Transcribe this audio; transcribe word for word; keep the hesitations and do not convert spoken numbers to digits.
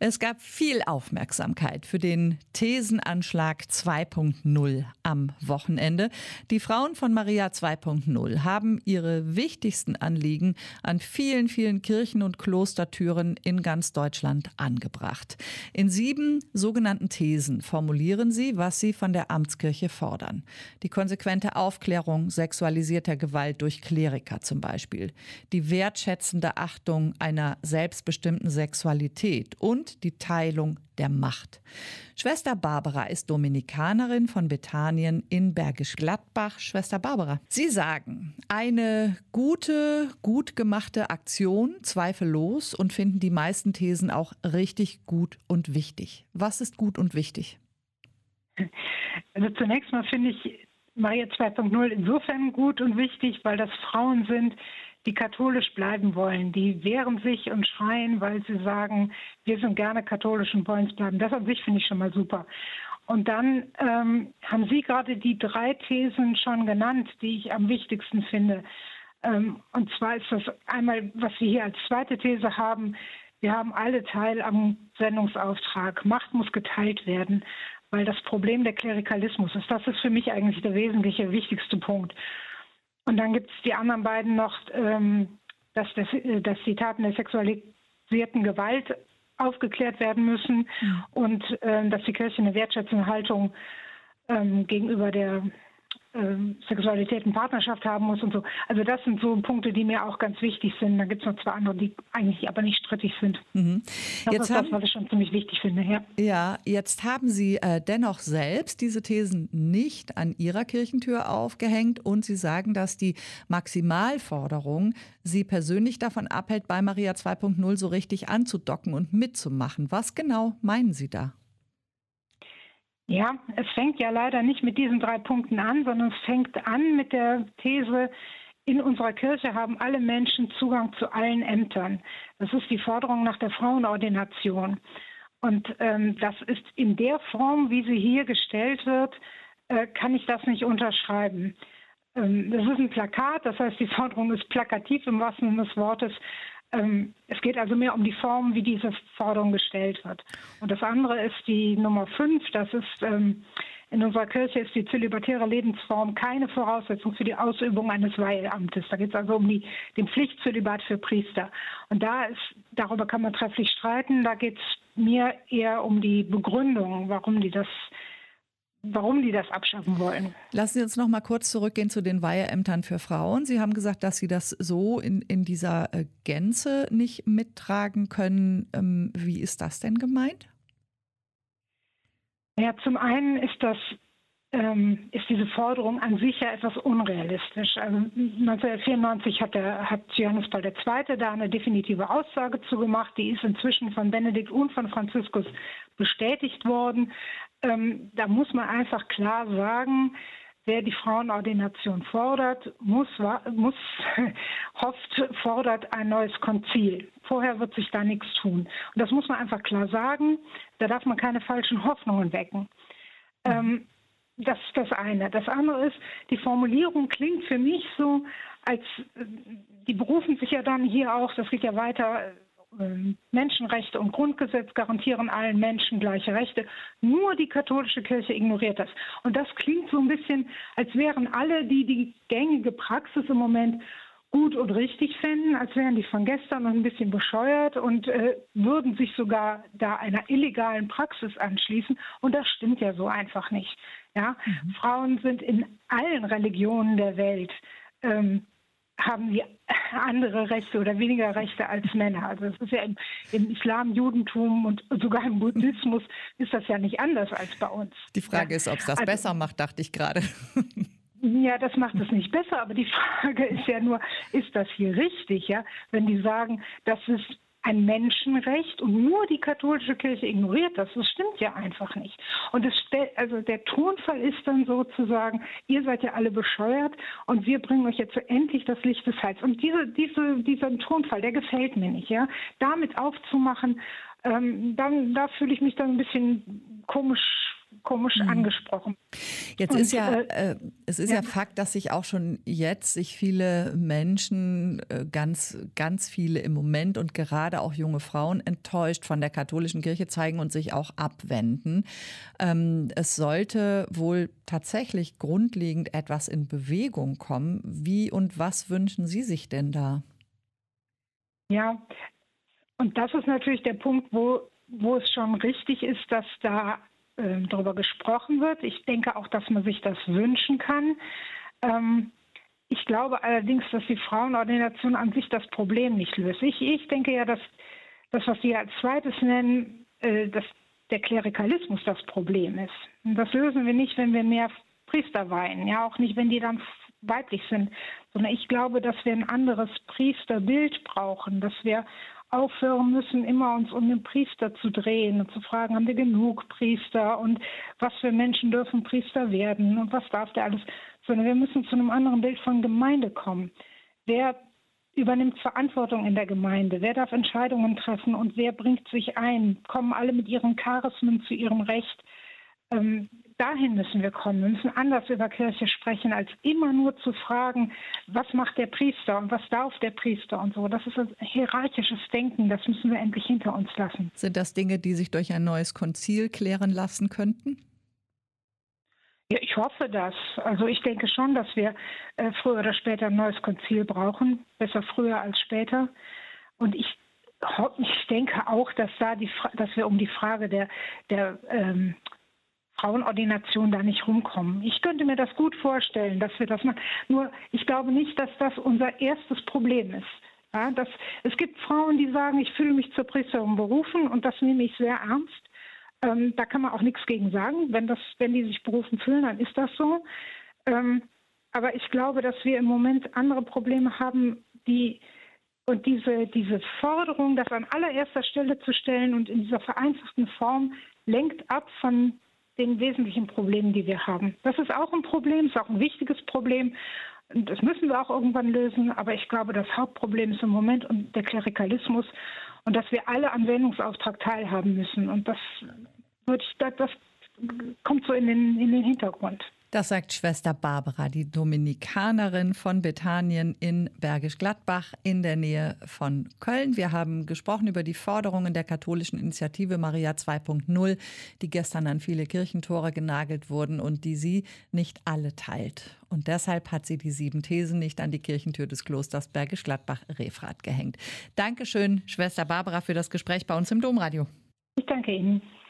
Es gab viel Aufmerksamkeit für den Thesenanschlag zwei Punkt null am Wochenende. Die Frauen von Maria zwei Punkt null haben ihre wichtigsten Anliegen an vielen, vielen Kirchen und Klostertüren in ganz Deutschland angebracht. In sieben sogenannten Thesen formulieren sie, was sie von der Amtskirche fordern. Die konsequente Aufklärung sexualisierter Gewalt durch Kleriker zum Beispiel. Die wertschätzende Achtung einer selbstbestimmten Sexualität und die Teilung der Macht. Schwester Barbara ist Dominikanerin von Bethanien in Bergisch Gladbach. Schwester Barbara, Sie sagen, eine gute, gut gemachte Aktion, zweifellos, und finden die meisten Thesen auch richtig gut und wichtig. Was ist gut und wichtig? Also zunächst mal finde ich Maria zwei Punkt null insofern gut und wichtig, weil das Frauen sind, die katholisch bleiben wollen. Die wehren sich und schreien, weil sie sagen, wir sind gerne katholisch und wollen es bleiben. Das an sich finde ich schon mal super. Und dann ähm, haben Sie gerade die drei Thesen schon genannt, die ich am wichtigsten finde. Ähm, und zwar ist das einmal, was wir hier als zweite These haben, wir haben alle Teil am Sendungsauftrag. Macht muss geteilt werden, weil das Problem der Klerikalismus ist. Das ist für mich eigentlich der wesentliche, wichtigste Punkt. Und dann gibt es die anderen beiden noch, ähm, dass, das, dass die Taten der sexualisierten Gewalt aufgeklärt werden müssen mhm. und ähm, dass die Kirche eine wertschätzende Haltung ähm, gegenüber der ähm, Sexualität und Partnerschaft haben muss und so. Also das sind so Punkte, die mir auch ganz wichtig sind. Da gibt es noch zwei andere, die eigentlich aber nicht strittig sind. Mhm. Das jetzt ist haben, das, was ich schon ziemlich wichtig finde. Ja, ja jetzt haben Sie äh, dennoch selbst diese Thesen nicht an Ihrer Kirchentür aufgehängt und Sie sagen, dass die Maximalforderung Sie persönlich davon abhält, bei Maria zwei Punkt null so richtig anzudocken und mitzumachen. Was genau meinen Sie da? Ja, es fängt ja leider nicht mit diesen drei Punkten an, sondern es fängt an mit der These, in unserer Kirche haben alle Menschen Zugang zu allen Ämtern. Das ist die Forderung nach der Frauenordination. Und ähm, das ist in der Form, wie sie hier gestellt wird, äh, kann ich das nicht unterschreiben. Ähm, das ist ein Plakat, das heißt, die Forderung ist plakativ im wahrsten Sinne des Wortes. Es geht also mehr um die Form, wie diese Forderung gestellt wird. Und das andere ist die Nummer fünf. Das ist, ähm, in unserer Kirche ist die zölibatäre Lebensform keine Voraussetzung für die Ausübung eines Weiheamtes. Da geht es also um die, den Pflichtzölibat für Priester. Und da ist, darüber kann man trefflich streiten. Da geht es mir eher um die Begründung, warum die das warum die das abschaffen wollen. Lassen Sie uns noch mal kurz zurückgehen zu den Weiheämtern für Frauen. Sie haben gesagt, dass Sie das so in, in dieser Gänze nicht mittragen können. Ähm, wie ist das denn gemeint? Ja, zum einen ist das ähm, ist diese Forderung an sich ja etwas unrealistisch. Also neunzehnhundertvierundneunzig hat, der, hat Johannes Paul der Zweite da eine definitive Aussage zu gemacht. Die ist inzwischen von Benedikt und von Franziskus bestätigt worden. Ähm, da muss man einfach klar sagen, wer die Frauenordination fordert, muss, muss hofft, fordert ein neues Konzil. Vorher wird sich da nichts tun. Und das muss man einfach klar sagen. Da darf man keine falschen Hoffnungen wecken. Ähm, das ist das eine. Das andere ist, die Formulierung klingt für mich so, als die berufen sich ja dann hier auch, das geht ja weiter, Menschenrechte und Grundgesetz garantieren allen Menschen gleiche Rechte. Nur die katholische Kirche ignoriert das. Und das klingt so ein bisschen, als wären alle, die die gängige Praxis im Moment gut und richtig finden, als wären die von gestern noch ein bisschen bescheuert und äh, würden sich sogar da einer illegalen Praxis anschließen. Und das stimmt ja so einfach nicht. Ja? Mhm. Frauen sind in allen Religionen der Welt ähm, haben die andere Rechte oder weniger Rechte als Männer. Also es ist ja im, im Islam, Judentum und sogar im Buddhismus ist das ja nicht anders als bei uns. Die Frage ja. ist, ob es das also, besser macht, dachte ich gerade. Ja, das macht es nicht besser, aber die Frage ist ja nur, ist das hier richtig? Ja? Wenn die sagen, das ist ein Menschenrecht und nur die katholische Kirche ignoriert das. Das stimmt ja einfach nicht. Und es stellt, also der Tonfall ist dann sozusagen, ihr seid ja alle bescheuert und wir bringen euch jetzt endlich das Licht des Heils. Und diese, diese, dieser Tonfall, der gefällt mir nicht. Ja? Damit aufzumachen, ähm, dann, da fühle ich mich dann ein bisschen komisch komisch mhm. angesprochen. Jetzt und, ist ja, äh, es ist ja. ja Fakt, dass sich auch schon jetzt sich viele Menschen, äh, ganz, ganz viele im Moment und gerade auch junge Frauen enttäuscht von der katholischen Kirche zeigen und sich auch abwenden. Ähm, es sollte wohl tatsächlich grundlegend etwas in Bewegung kommen. Wie und was wünschen Sie sich denn da? Ja, und das ist natürlich der Punkt, wo, wo es schon richtig ist, dass da äh, darüber gesprochen wird. Ich denke auch, dass man sich das wünschen kann. Ähm, ich glaube allerdings, dass die Frauenordination an sich das Problem nicht löst. Ich, ich denke ja, dass das, was Sie als zweites nennen, äh, dass der Klerikalismus das Problem ist. Und das lösen wir nicht, wenn wir mehr Priester weihen, ja, auch nicht, wenn die dann weiblich sind, sondern ich glaube, dass wir ein anderes Priesterbild brauchen, dass wir aufhören müssen, immer uns um den Priester zu drehen und zu fragen, haben wir genug Priester und was für Menschen dürfen Priester werden und was darf der alles, sondern wir müssen zu einem anderen Bild von Gemeinde kommen. Wer übernimmt Verantwortung in der Gemeinde? Wer darf Entscheidungen treffen und wer bringt sich ein? Kommen alle mit ihren Charismen zu ihrem Recht? Ähm, dahin müssen wir kommen. Wir müssen anders über Kirche sprechen, als immer nur zu fragen, was macht der Priester und was darf der Priester und so. Das ist ein hierarchisches Denken, das müssen wir endlich hinter uns lassen. Sind das Dinge, die sich durch ein neues Konzil klären lassen könnten? Ja, ich hoffe das. Also ich denke schon, dass wir äh, früher oder später ein neues Konzil brauchen. Besser früher als später. Und ich, ich denke auch, dass, da die, dass wir um die Frage der, der ähm, Frauenordination da nicht rumkommen. Ich könnte mir das gut vorstellen, dass wir das machen. Nur ich glaube nicht, dass das unser erstes Problem ist. Ja, dass, es gibt Frauen, die sagen, ich fühle mich zur Priesterin berufen und das nehme ich sehr ernst. Ähm, da kann man auch nichts gegen sagen. Wenn, das, wenn die sich berufen fühlen, dann ist das so. Ähm, aber ich glaube, dass wir im Moment andere Probleme haben, die und diese, diese Forderung, das an allererster Stelle zu stellen und in dieser vereinfachten Form, lenkt ab von den wesentlichen Problemen, die wir haben. Das ist auch ein Problem, ist auch ein wichtiges Problem. Und das müssen wir auch irgendwann lösen. Aber ich glaube, das Hauptproblem ist im Moment der Klerikalismus und dass wir alle am Sendungsauftrag teilhaben müssen. Und das, wird, das kommt so in den, in den Hintergrund. Das sagt Schwester Barbara, die Dominikanerin von Bethanien in Bergisch Gladbach in der Nähe von Köln. Wir haben gesprochen über die Forderungen der katholischen Initiative Maria zwei Punkt null, die gestern an viele Kirchentore genagelt wurden und die sie nicht alle teilt. Und deshalb hat sie die sieben Thesen nicht an die Kirchentür des Klosters Bergisch Gladbach-Refrath gehängt. Dankeschön, Schwester Barbara, für das Gespräch bei uns im Domradio. Ich danke Ihnen.